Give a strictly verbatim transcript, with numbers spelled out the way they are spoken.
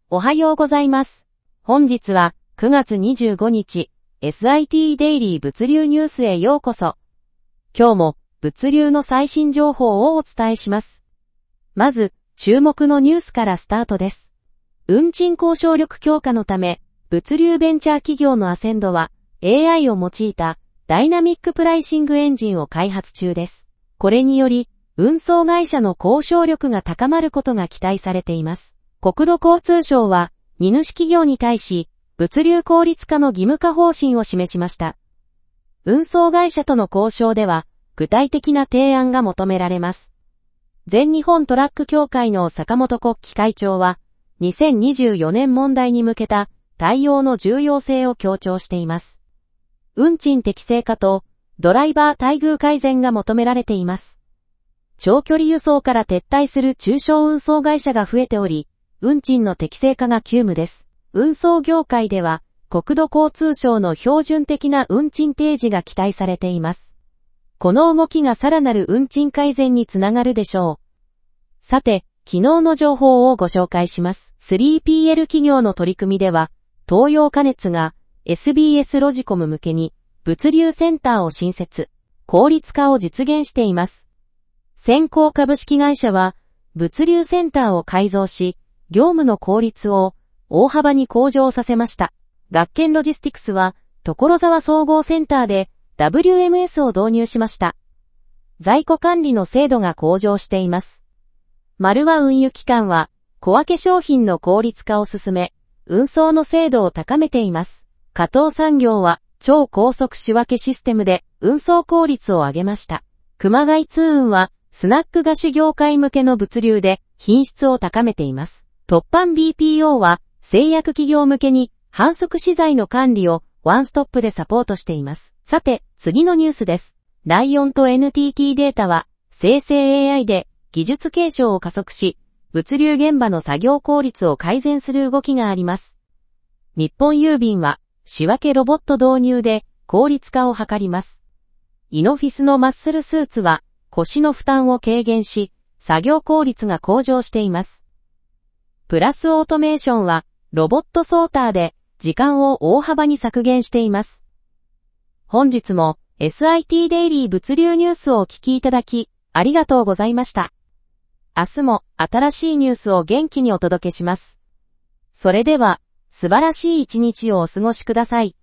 おはようございます。本日はくがつにじゅうごにち、エスアイティー デイリー物流ニュースへようこそ。今日も物流の最新情報をお伝えします。まず、注目のニュースからスタートです。運賃交渉力強化のため、物流ベンチャー企業のアセンドは エーアイ を用いたダイナミックプライシングエンジンを開発中です。これにより、運送会社の交渉力が高まることが期待されています。国土交通省は、荷主企業に対し、物流効率化の義務化方針を示しました。運送会社との交渉では、具体的な提案が求められます。全日本トラック協会の坂本国旗会長は、にせんにじゅうよねん問題に向けた対応の重要性を強調しています。運賃適正化とドライバー待遇改善が求められています。長距離輸送から撤退する中小運送会社が増えており、運賃の適正化が急務です。運送業界では、国土交通省の標準的な運賃提示が期待されています。この動きがさらなる運賃改善につながるでしょう。さて、昨日の情報をご紹介します。スリーピーエル 企業の取り組みでは、東洋貨熱が エスビーエス ロジコム向けに物流センターを新設、効率化を実現しています。先行株式会社は、物流センターを改造し、業務の効率を大幅に向上させました。学研ロジスティクスは、所沢総合センターで ダブリューエムエス を導入しました。在庫管理の精度が向上しています。丸和運輸機関は、小分け商品の効率化を進め、運送の精度を高めています。加藤産業は、超高速仕分けシステムで運送効率を上げました。熊谷通運は、スナック菓子業界向けの物流で品質を高めています。トッパン ビーピーオー は製薬企業向けに販促資材の管理をワンストップでサポートしています。さて、次のニュースです。ライオンと エヌティーティー データは生成 エーアイ で技術継承を加速し、物流現場の作業効率を改善する動きがあります。日本郵便は仕分けロボット導入で効率化を図ります。イノフィスのマッスルスーツは腰の負担を軽減し、作業効率が向上しています。プラスオートメーションは、ロボットソーターで、時間を大幅に削減しています。本日も、エスアイティー デイリー物流ニュースをお聞きいただき、ありがとうございました。明日も、新しいニュースを元気にお届けします。それでは、素晴らしい一日をお過ごしください。